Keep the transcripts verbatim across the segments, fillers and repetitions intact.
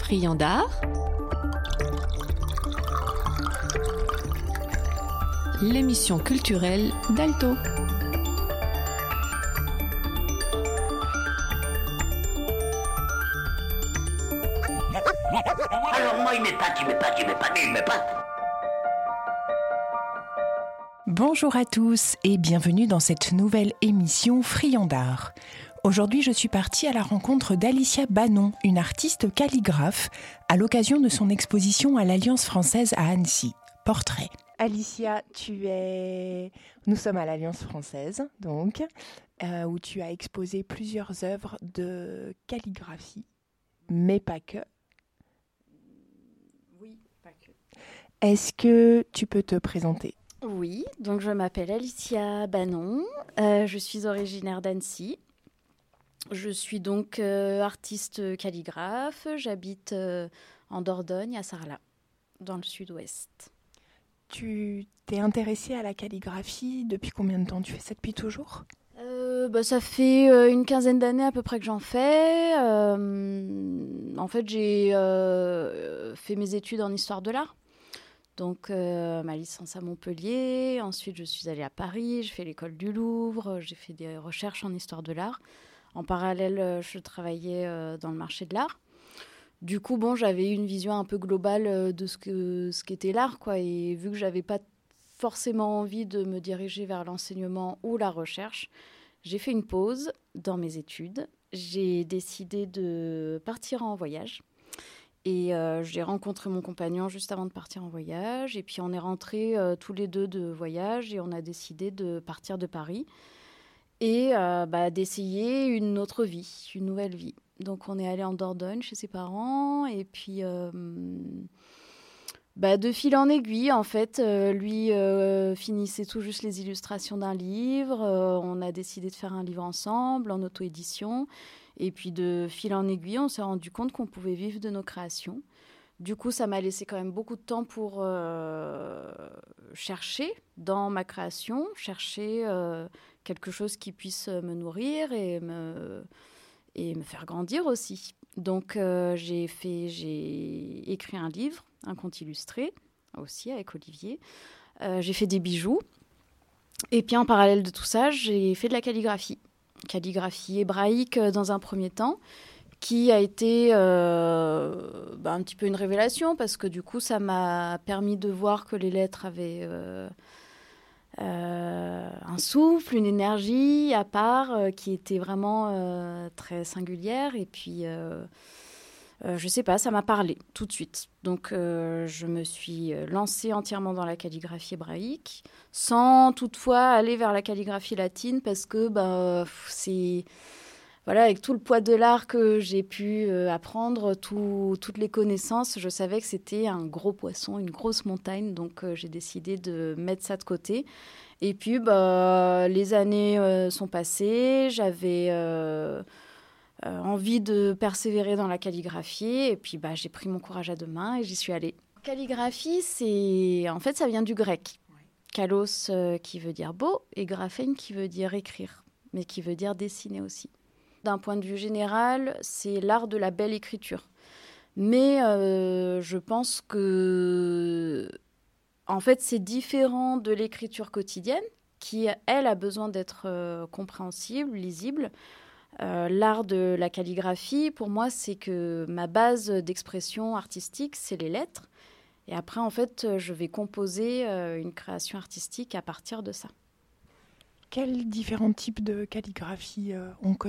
Friand d'art, l'émission culturelle d'Alto. Alors moi, il m'épate, il m'épate, il m'épate, il m'épate. Bonjour à tous et bienvenue dans cette nouvelle émission Friand d'art. Aujourd'hui, je suis partie à la rencontre d'Alicia Banon, une artiste calligraphe, à l'occasion de son exposition à l'Alliance française à Annecy. Portrait. Alicia, tu es... Nous sommes à l'Alliance française, donc, euh, où tu as exposé plusieurs œuvres de calligraphie, mais pas que. Oui, pas que. Est-ce que tu peux te présenter ? Oui, donc je m'appelle Alicia Banon, euh, je suis originaire d'Annecy. Je suis donc euh, artiste calligraphe, j'habite euh, en Dordogne, à Sarlat, dans le sud-ouest. Tu t'es intéressée à la calligraphie depuis combien de temps ? Tu fais ça depuis toujours ? euh, bah, Ça fait euh, une quinzaine d'années à peu près que j'en fais. Euh, en fait, j'ai euh, fait mes études en histoire de l'art. Donc, euh, ma licence à Montpellier. Ensuite, je suis allée à Paris, j'ai fait l'école du Louvre, j'ai fait des recherches en histoire de l'art. En parallèle, je travaillais euh, dans le marché de l'art. Du coup, bon, j'avais une vision un peu globale de ce, que, ce qu'était l'art, quoi. Et vu que je n'avais pas forcément envie de me diriger vers l'enseignement ou la recherche, j'ai fait une pause dans mes études. J'ai décidé de partir en voyage. Et euh, j'ai rencontré mon compagnon juste avant de partir en voyage. Et puis, on est rentrés euh, tous les deux de voyage et on a décidé de partir de Paris et euh, bah, d'essayer une autre vie, une nouvelle vie. Donc, on est allé en Dordogne chez ses parents. Et puis, euh, bah, de fil en aiguille, en fait, euh, lui euh, finissait tout juste les illustrations d'un livre. Euh, on a décidé de faire un livre ensemble, en auto-édition. Et puis, de fil en aiguille, on s'est rendu compte qu'on pouvait vivre de nos créations. Du coup, ça m'a laissé quand même beaucoup de temps pour euh, chercher dans ma création, chercher euh, quelque chose qui puisse me nourrir et me, et me faire grandir aussi. Donc, euh, j'ai fait, j'ai écrit un livre, un conte illustré, aussi avec Olivier. Euh, j'ai fait des bijoux. Et puis, en parallèle de tout ça, j'ai fait de la calligraphie. Calligraphie hébraïque dans un premier temps, qui a été euh, bah, un petit peu une révélation, parce que du coup, ça m'a permis de voir que les lettres avaient euh, euh, un souffle, une énergie à part, euh, qui était vraiment euh, très singulière. Et puis, euh, euh, je sais pas, ça m'a parlé tout de suite. Donc, euh, je me suis lancée entièrement dans la calligraphie hébraïque, sans toutefois aller vers la calligraphie latine, parce que bah, c'est... Voilà, avec tout le poids de l'art que j'ai pu euh, apprendre, tout, toutes les connaissances, je savais que c'était un gros poisson, une grosse montagne. Donc, euh, j'ai décidé de mettre ça de côté. Et puis, bah, les années euh, sont passées. J'avais euh, euh, envie de persévérer dans la calligraphie. Et puis, bah, j'ai pris mon courage à deux mains et j'y suis allée. Calligraphie, c'est... en fait, ça vient du grec. Kalos, euh, qui veut dire beau, et graphein, qui veut dire écrire, mais qui veut dire dessiner aussi. D'un point de vue général, c'est l'art de la belle écriture. Mais euh, je pense que, en fait, c'est différent de l'écriture quotidienne, qui, elle, a besoin d'être euh, compréhensible, lisible. Euh, l'art de la calligraphie, pour moi, c'est que ma base d'expression artistique, c'est les lettres. Et après, en fait, je vais composer euh, une création artistique à partir de ça. Quels différents types de calligraphie euh, on connaît ?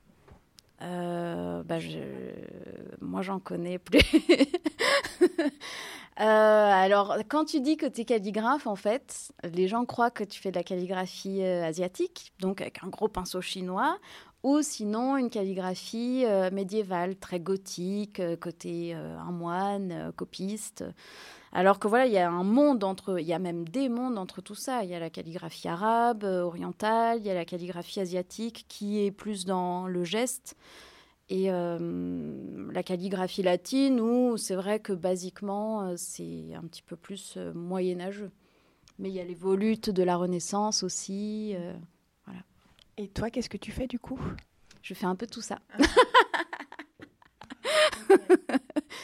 Euh, bah je... Moi, j'en connais plus. euh, alors, quand tu dis que tu es calligraphe, en fait, les gens croient que tu fais de la calligraphie euh, asiatique, donc avec un gros pinceau chinois, ou sinon une calligraphie euh, médiévale, très gothique, euh, côté euh, un moine, euh, copiste. Alors que voilà, il y a un monde entre, il y a même des mondes entre tout ça. Il y a la calligraphie arabe, euh, orientale, il y a la calligraphie asiatique qui est plus dans le geste. Et euh, la calligraphie latine, où c'est vrai que basiquement, euh, c'est un petit peu plus euh, moyenâgeux. Mais il y a les volutes de la Renaissance aussi. Euh, voilà. Et toi, qu'est-ce que tu fais du coup ? Je fais un peu tout ça.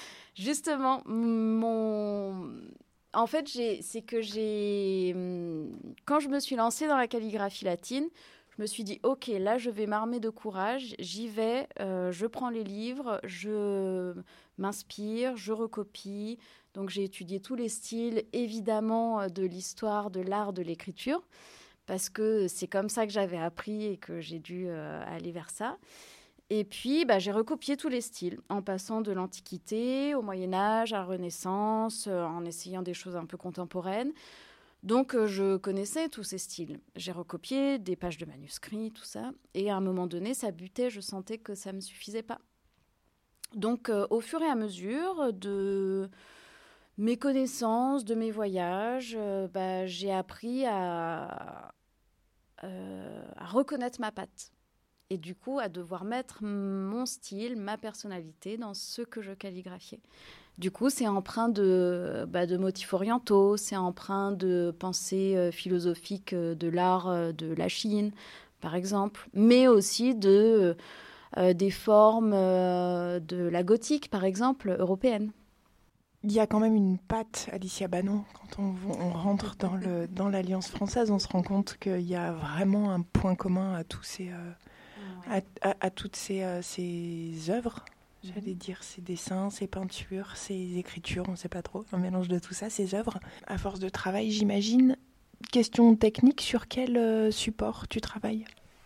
Justement, mon... en fait, j'ai... c'est que j'ai... Quand je me suis lancée dans la calligraphie latine, je me suis dit, OK, là, je vais m'armer de courage, j'y vais, euh, je prends les livres, je m'inspire, je recopie. Donc, j'ai étudié tous les styles, évidemment, de l'histoire, de l'art, de l'écriture, parce que c'est comme ça que j'avais appris et que j'ai dû euh, aller vers ça. Et puis, bah, j'ai recopié tous les styles, en passant de l'Antiquité au Moyen-Âge, à la Renaissance, euh, en essayant des choses un peu contemporaines. Donc, euh, je connaissais tous ces styles. J'ai recopié des pages de manuscrits, tout ça. Et à un moment donné, ça butait, je sentais que ça ne me suffisait pas. Donc, euh, au fur et à mesure de mes connaissances, de mes voyages, euh, bah, j'ai appris à, euh, à reconnaître ma patte. Et du coup, à devoir mettre mon style, ma personnalité dans ce que je calligraphiais. Du coup, c'est empreint de, bah, de motifs orientaux, c'est empreint de pensée euh, philosophique euh, de l'art euh, de la Chine, par exemple, mais aussi de, euh, des formes euh, de la gothique, par exemple, européenne. Il y a quand même une patte, Alicia Banon. Quand on, on rentre dans, le, dans l'Alliance française, on se rend compte qu'il y a vraiment un point commun à tous ces... Euh... À, à, à toutes ces, euh, ces œuvres, j'allais dire, ces dessins, ces peintures, ces écritures, on ne sait pas trop, un mélange de tout ça, ces œuvres. À force de travail, j'imagine, question technique, sur quel euh, support tu travailles ?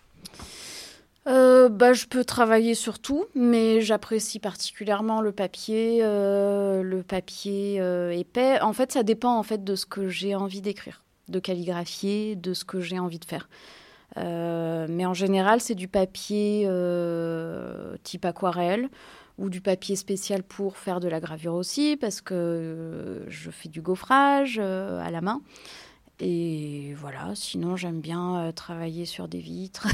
euh, bah, Je peux travailler sur tout, mais j'apprécie particulièrement le papier, euh, le papier euh, épais. En fait, ça dépend en fait, de ce que j'ai envie d'écrire, de calligraphier, de ce que j'ai envie de faire. Euh, mais en général, c'est du papier euh, type aquarelle ou du papier spécial pour faire de la gravure aussi, parce que euh, je fais du gaufrage euh, à la main. Et voilà, sinon j'aime bien euh, travailler sur des vitres,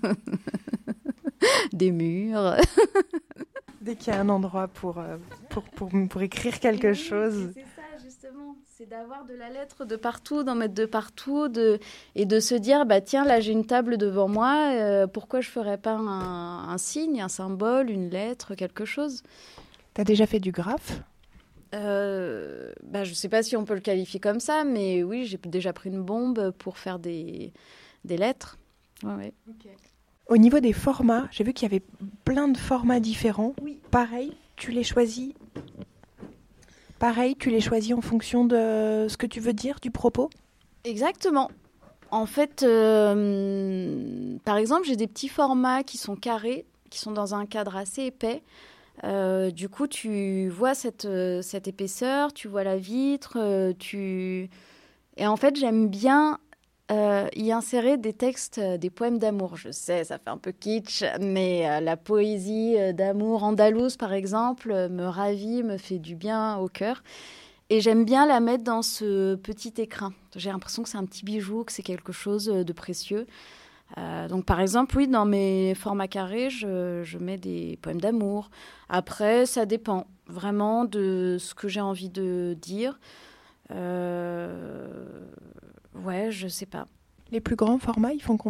des murs. Dès qu'il y a un endroit pour, euh, pour, pour, pour écrire quelque oui, chose. C'est ça, justement. C'est d'avoir de la lettre de partout, d'en mettre de partout, de... et de se dire, bah, tiens, là, j'ai une table devant moi, euh, pourquoi je ne ferais pas un, un signe, un symbole, une lettre, quelque chose ? Tu as déjà fait du graphe ? euh, bah, Je ne sais pas si on peut le qualifier comme ça, mais oui, j'ai déjà pris une bombe pour faire des, des lettres. Ouais, ouais. Okay. Au niveau des formats, j'ai vu qu'il y avait plein de formats différents. Oui. Pareil, tu les choisis Pareil, tu les choisis en fonction de ce que tu veux dire, du propos ? Exactement. En fait, euh, par exemple, j'ai des petits formats qui sont carrés, qui sont dans un cadre assez épais. Euh, du coup, tu vois cette, cette épaisseur, tu vois la vitre, euh, tu... Et en fait, j'aime bien euh, y insérer des textes, euh, des poèmes d'amour. Je sais, ça fait un peu kitsch, mais euh, la poésie euh, d'amour andalouse, par exemple, euh, me ravit, me fait du bien au cœur. Et j'aime bien la mettre dans ce petit écrin. J'ai l'impression que c'est un petit bijou, que c'est quelque chose de précieux. Euh, donc, par exemple, oui, dans mes formats carrés, je, je mets des poèmes d'amour. Après, ça dépend vraiment de ce que j'ai envie de dire. Euh... Ouais, je sais pas. Les plus grands formats, ils font combien ?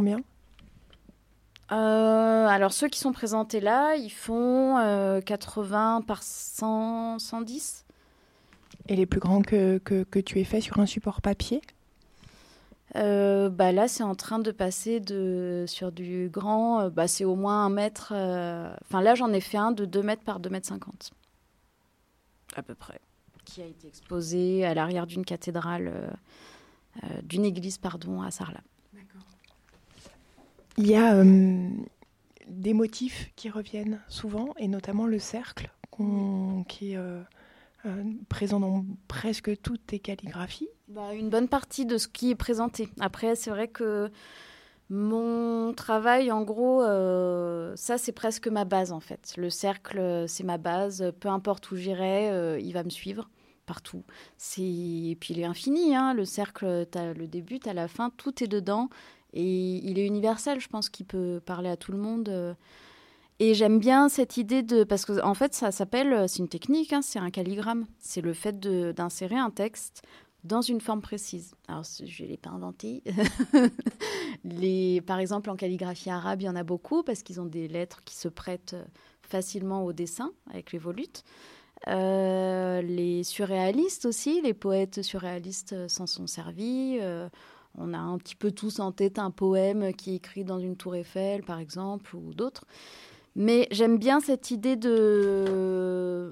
euh, Alors, ceux qui sont présentés là, ils font euh, quatre-vingts par cent, cent dix. Et les plus grands que, que, que tu aies fait sur un support papier ? euh, bah Là, c'est en train de passer de, sur du grand. Euh, bah, c'est au moins un mètre. Enfin, euh, là, j'en ai fait un de deux mètres par deux mètres cinquante. À peu près. Qui a été exposé à l'arrière d'une cathédrale, euh, euh, d'une église, pardon, à Sarlat. D'accord. Il y a euh, des motifs qui reviennent souvent, et notamment le cercle, qu'on, qui est euh, euh, présent dans presque toutes tes calligraphies. Bah, une bonne partie de ce qui est présenté. Après, c'est vrai que mon travail, en gros, euh, ça, c'est presque ma base, en fait. Le cercle, c'est ma base. Peu importe où j'irai, euh, il va me suivre partout. C'est... Et puis, il est infini, hein. Le cercle, t'as le début, t'as la fin, tout est dedans. Et il est universel, je pense qu'il peut parler à tout le monde. Et j'aime bien cette idée de... Parce qu'en en fait, ça s'appelle... C'est une technique, hein, c'est un calligramme. C'est le fait de, d'insérer un texte dans une forme précise. Alors, je ne l'ai pas inventé. Les, par exemple, en calligraphie arabe, il y en a beaucoup parce qu'ils ont des lettres qui se prêtent facilement au dessin avec les volutes. Euh, les surréalistes aussi, les poètes surréalistes s'en sont servis. Euh, on a un petit peu tous en tête un poème qui est écrit dans une tour Eiffel, par exemple, ou d'autres. Mais j'aime bien cette idée de,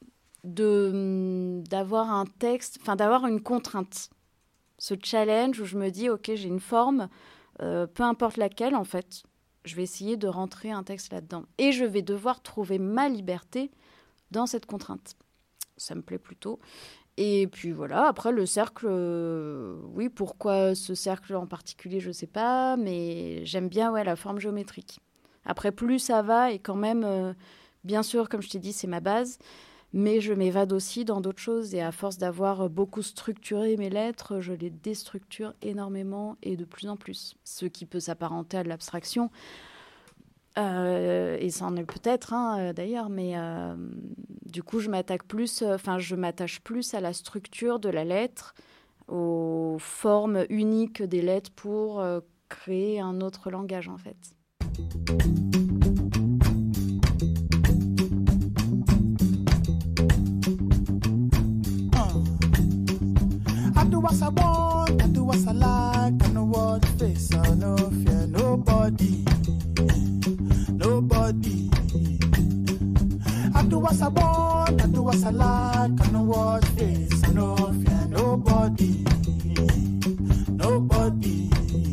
de, d'avoir un texte, enfin d'avoir une contrainte. Ce challenge où je me dis, ok, j'ai une forme, euh, peu importe laquelle, en fait, je vais essayer de rentrer un texte là-dedans. Et je vais devoir trouver ma liberté dans cette contrainte. Ça me plaît plutôt. Et puis voilà, après le cercle, euh, oui, pourquoi ce cercle en particulier, je ne sais pas, mais j'aime bien ouais, la forme géométrique. Après, plus ça va, et quand même, euh, bien sûr, comme je t'ai dit, c'est ma base, mais je m'évade aussi dans d'autres choses, et à force d'avoir beaucoup structuré mes lettres, je les déstructure énormément, et de plus en plus. Ce qui peut s'apparenter à de l'abstraction, Euh, et ça en est peut-être hein, d'ailleurs, mais euh, du coup je m'attaque plus, enfin je m'attache plus à la structure de la lettre, aux formes uniques des lettres pour euh, créer un autre langage en fait. I do what I want, I do what I like, I know what face, I no fear nobody. Nobody. I do what I want, I do what I like, I know what face, I know fear nobody. Nobody.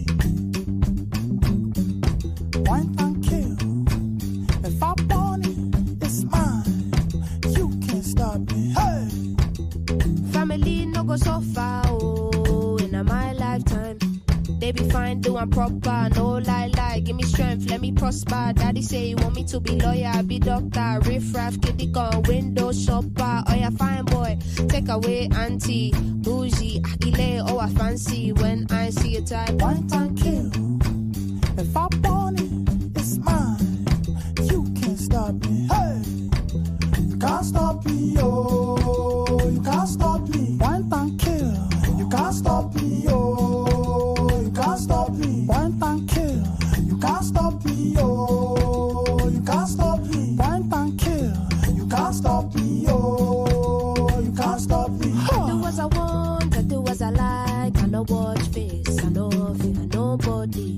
Point and kill. If I want it, it's mine. You can't stop me. Hey! Family no go so far, oh, in my lifetime. They be fine, doing proper, no lie, lie. Give me strength, let me prosper. Daddy say you want me to be lawyer, be doctor. Riff raff, kitty gun, window shopper. Oh yeah, fine boy, take away auntie, bougie, akile, oh I fancy. When I see a type, Point and kill. If I want it, it's mine. You can't stop me. Hey! You can't stop me, oh. You can't stop me. Point and kill. You can't stop me, oh. You can't stop me. Point and kill. You can't stop me, oh. You can't stop me. Point and kill. You can't stop me, oh. You can't stop me. I do as I want, I do as I like. I know watch face, I know fear nobody.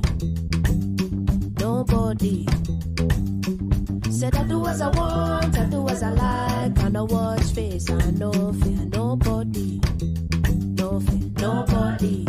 Nobody. Said I do as I want, I do as I like. I know watch face, I know fear nobody. No fear nobody.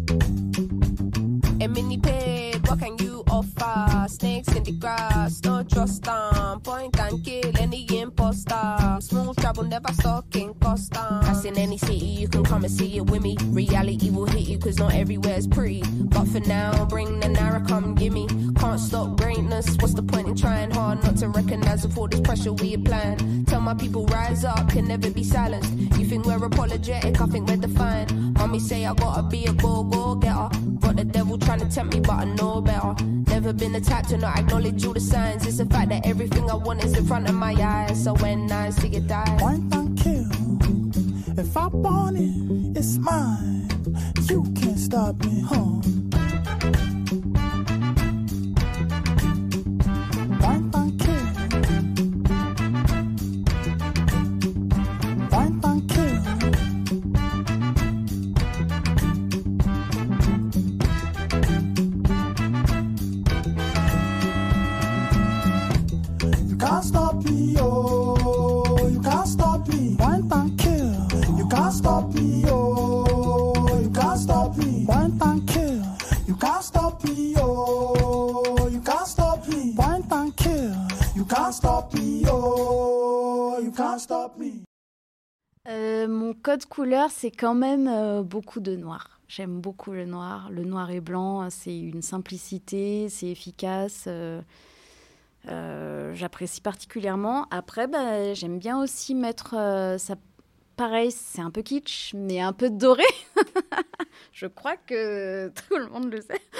A mini pig, what can you offer? Snakes in the grass, don't trust them. Point and kill any imposter. Smooth travel, never stalking Costa. That's in any city, you can come and see it with me. Reality will hit you, cause not everywhere's pretty. But for now, bring the Nara, come gimme. Can't stop greatness, what's the point in trying hard not to recognize of all this pressure we applying? Tell my people rise up, can never be silenced. You think we're apologetic, I think we're defiant. Mommy say I gotta be a go-go-getter. Got the devil trying to tempt me, but I know better. Never been the type to not acknowledge all the signs. It's the fact that everything I want is in front of my eyes. So when I see it die, Point and kill. If I want it, it's mine. You can't stop me, huh? Point and kill. Point and kill. You can't stop me, oh. You can't stop me. Point and kill. You can't stop me, oh. You can't stop me. Point and kill. You can't stop me, oh. You can't stop me. Point and kill. You can't stop me, oh. You can't stop me. Euh, mon code couleur, c'est quand même euh, beaucoup de noir. J'aime beaucoup le noir. Le noir et blanc, c'est une simplicité, c'est efficace. Euh, euh, j'apprécie particulièrement. Après, bah, j'aime bien aussi mettre euh, ça. Pareil, c'est un peu kitsch, mais un peu doré. Je crois que tout le monde le sait.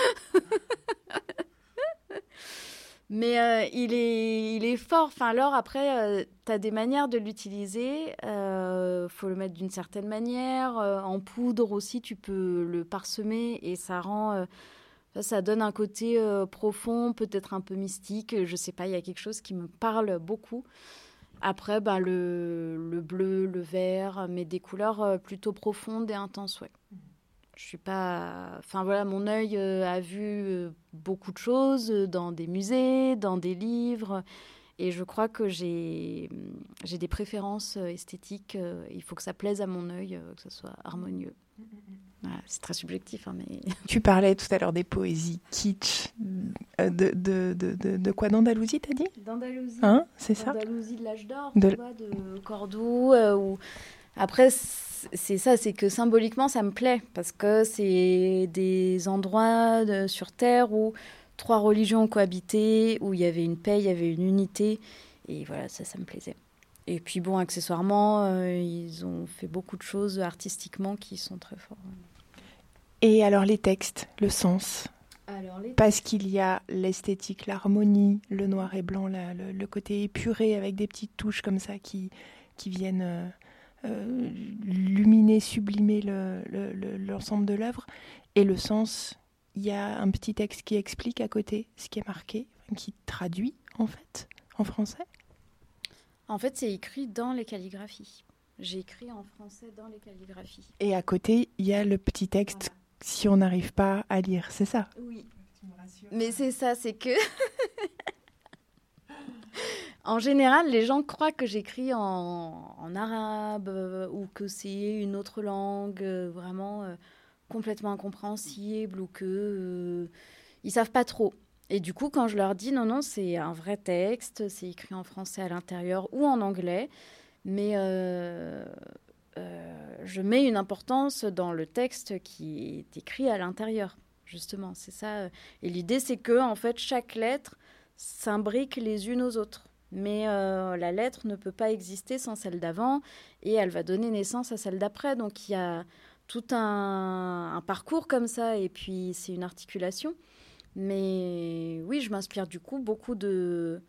Mais euh, il, est, il est fort. Enfin, alors, après, euh, tu as des manières de l'utiliser. Il euh, faut le mettre d'une certaine manière. Euh, en poudre aussi, tu peux le parsemer et ça rend... Euh, ça, ça donne un côté euh, profond, peut-être un peu mystique. Je sais pas, il y a quelque chose qui me parle beaucoup. Après, ben, le, le bleu, le vert, mais des couleurs euh, plutôt profondes et intenses, ouais. Je suis pas... Enfin voilà, mon œil euh, a vu euh, beaucoup de choses euh, dans des musées, dans des livres, et je crois que j'ai, j'ai des préférences euh, esthétiques. Euh, il faut que ça plaise à mon œil, euh, que ça soit harmonieux. Voilà, c'est très subjectif, hein, mais... Tu parlais tout à l'heure des poésies kitsch. Euh, de, de, de, de, de quoi, d'Andalousie, t'as dit ? D'Andalousie. Hein, c'est ça ? D'Andalousie de l'âge d'or, de... tu vois, de Cordoue. Euh, ou... Après, c'est ça, c'est que symboliquement, ça me plaît, parce que c'est des endroits de, sur Terre où trois religions ont cohabité, où il y avait une paix, il y avait une unité, et voilà, ça, ça me plaisait. Et puis bon, accessoirement, euh, ils ont fait beaucoup de choses artistiquement qui sont très forts. Et alors les textes, le sens ? Alors, les... Parce qu'il y a l'esthétique, l'harmonie, le noir et blanc, la, le, le côté épuré avec des petites touches comme ça qui, qui viennent euh, euh, luminer, sublimer le, le, le, l'ensemble de l'œuvre. Et le sens, il y a un petit texte qui explique à côté ce qui est marqué, qui traduit en fait en français. En fait, c'est écrit dans les calligraphies. J'ai écrit en français dans les calligraphies. Et à côté, il y a le petit texte, voilà. Si on n'arrive pas à lire, c'est ça ? Oui. Mais c'est ça, c'est que... En général, les gens croient que j'écris en, en arabe euh, ou que c'est une autre langue euh, vraiment euh, complètement incompréhensible ou que euh, ils savent pas trop. Et du coup, quand je leur dis non, non, c'est un vrai texte, c'est écrit en français à l'intérieur ou en anglais, mais euh, euh, je mets une importance dans le texte qui est écrit à l'intérieur, justement. C'est ça. Et l'idée, c'est que en fait, chaque lettre s'imbrique les unes aux autres. Mais euh, la lettre ne peut pas exister sans celle d'avant et elle va donner naissance à celle d'après. Donc il y a tout un, un parcours comme ça et puis c'est une articulation. Mais oui, je m'inspire du coup beaucoup de,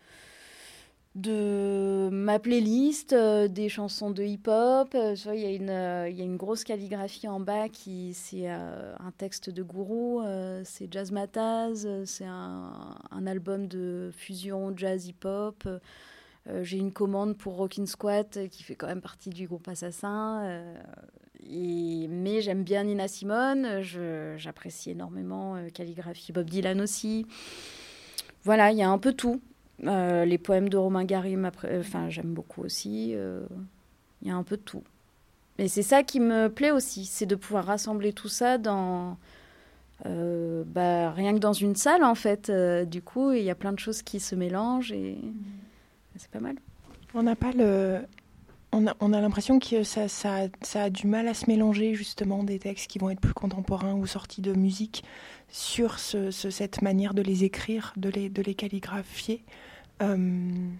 de ma playlist, euh, des chansons de hip-hop. Euh, il y a une, euh, il y a une grosse calligraphie en bas qui c'est euh, un texte de Gourou, euh, c'est Jazzmatazz, euh, c'est un, un album de fusion jazz hip-hop. Euh, j'ai une commande pour Rockin' Squat euh, qui fait quand même partie du groupe Assassin. Euh, et, mais j'aime bien Nina Simone, je, j'apprécie énormément euh, calligraphie Bob Dylan aussi. Voilà, il y a un peu tout. Euh, les poèmes de Romain Gary, enfin, euh, j'aime beaucoup aussi. Il euh, y a un peu de tout. Et c'est ça qui me plaît aussi, c'est de pouvoir rassembler tout ça dans... Euh, bah, rien que dans une salle, en fait. Euh, du coup, il y a plein de choses qui se mélangent et mmh. c'est pas mal. On n'a pas le... On a, on a l'impression que ça, ça, ça a du mal à se mélanger, justement, des textes qui vont être plus contemporains ou sortis de musique sur ce, ce, cette manière de les écrire, de les, de les calligraphier. Il euh,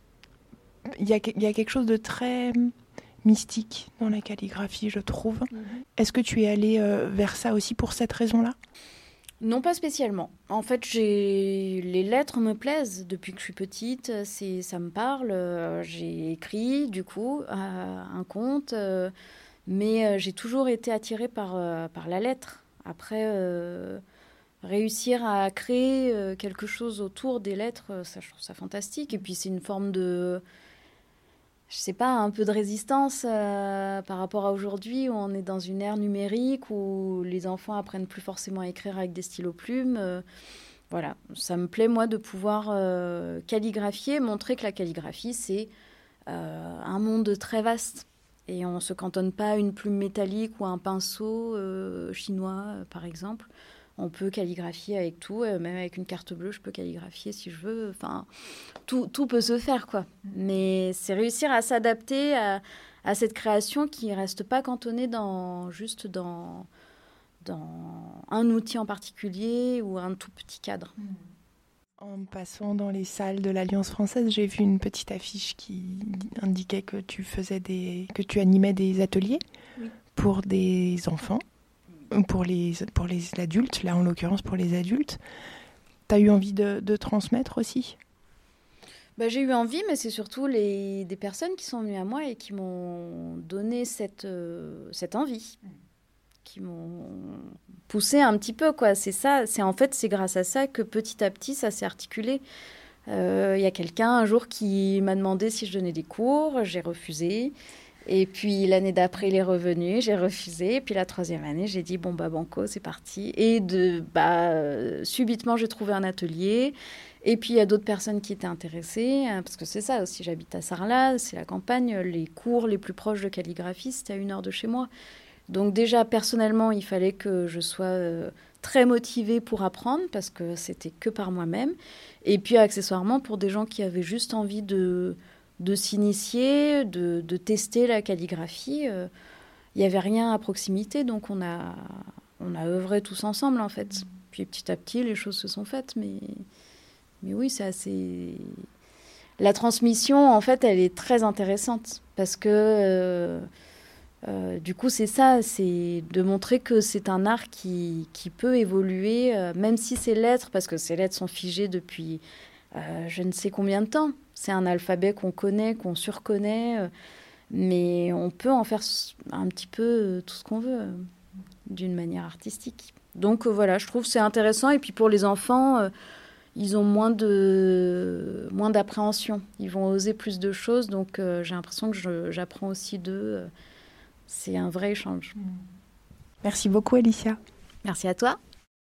y, y a quelque chose de très mystique dans la calligraphie, je trouve. Mm-hmm. Est-ce que tu es allée euh, vers ça aussi pour cette raison-là ? Non, pas spécialement. En fait, j'ai... les lettres me plaisent depuis que je suis petite. C'est... Ça me parle. Euh, j'ai écrit, du coup, euh, un conte. Euh, mais euh, j'ai toujours été attirée par, euh, par la lettre. Après, euh, réussir à créer euh, quelque chose autour des lettres, ça, je trouve ça fantastique. Et puis, c'est une forme de... je sais pas, un peu de résistance euh, par rapport à aujourd'hui où on est dans une ère numérique où les enfants apprennent plus forcément à écrire avec des stylos plumes. Euh, voilà, ça me plaît, moi, de pouvoir euh, calligraphier, montrer que la calligraphie, c'est euh, un monde très vaste. Et on ne se cantonne pas à une plume métallique ou à un pinceau euh, chinois, euh, par exemple. On peut calligraphier avec tout, euh, même avec une carte bleue, je peux calligraphier si je veux. Enfin, tout, tout peut se faire, quoi. Mais c'est réussir à s'adapter à, à cette création qui ne reste pas cantonnée dans, juste dans, dans un outil en particulier ou un tout petit cadre. En passant dans les salles de l'Alliance française, j'ai vu une petite affiche qui indiquait que tu faisais des, que tu animais des ateliers oui. pour des enfants. Pour les, pour les adultes, là en l'occurrence pour les adultes. Tu as eu envie de, de transmettre aussi ? Bah, j'ai eu envie, mais c'est surtout les, des personnes qui sont venues à moi et qui m'ont donné cette, euh, cette envie, qui m'ont poussé un petit peu, quoi. C'est ça, c'est, en fait, c'est grâce à ça que petit à petit, ça s'est articulé. Euh, il y a quelqu'un un jour qui m'a demandé si je donnais des cours, j'ai refusé. Et puis l'année d'après, il est revenu, j'ai refusé. Et puis la troisième année, j'ai dit, bon, bah banco, c'est parti. Et de, bah, euh, subitement, j'ai trouvé un atelier. Et puis il y a d'autres personnes qui étaient intéressées, hein, parce que c'est ça aussi, j'habite à Sarlat, c'est la campagne. Les cours les plus proches de calligraphie, c'était à une heure de chez moi. Donc déjà, personnellement, il fallait que je sois euh, très motivée pour apprendre, parce que c'était que par moi-même. Et puis accessoirement, pour des gens qui avaient juste envie de... de s'initier, de, de tester la calligraphie. Il euh, n'y avait rien à proximité, donc on a, on a œuvré tous ensemble, en fait. Puis petit à petit, les choses se sont faites, mais, mais oui, c'est assez... La transmission, en fait, elle est très intéressante, parce que, euh, euh, du coup, c'est ça, c'est de montrer que c'est un art qui, qui peut évoluer, euh, même si ces lettres, parce que ces lettres sont figées depuis euh, je ne sais combien de temps. C'est un alphabet qu'on connaît, qu'on surconnaît, euh, mais on peut en faire un petit peu euh, tout ce qu'on veut, euh, d'une manière artistique. Donc euh, voilà, je trouve que c'est intéressant. Et puis pour les enfants, euh, ils ont moins de, moins d'appréhension. Ils vont oser plus de choses. Donc euh, j'ai l'impression que je, j'apprends aussi d'eux. Euh, c'est un vrai échange. Merci beaucoup, Alicia. Merci à toi.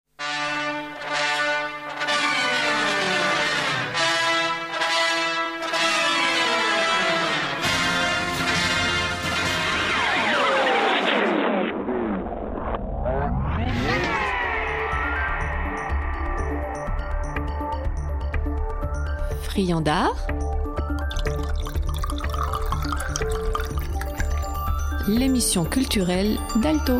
Friandard, l'émission culturelle d'Alto.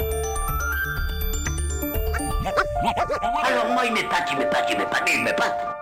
Alors moi, il m'épate, il m'épate, il m'épate, il m'épate.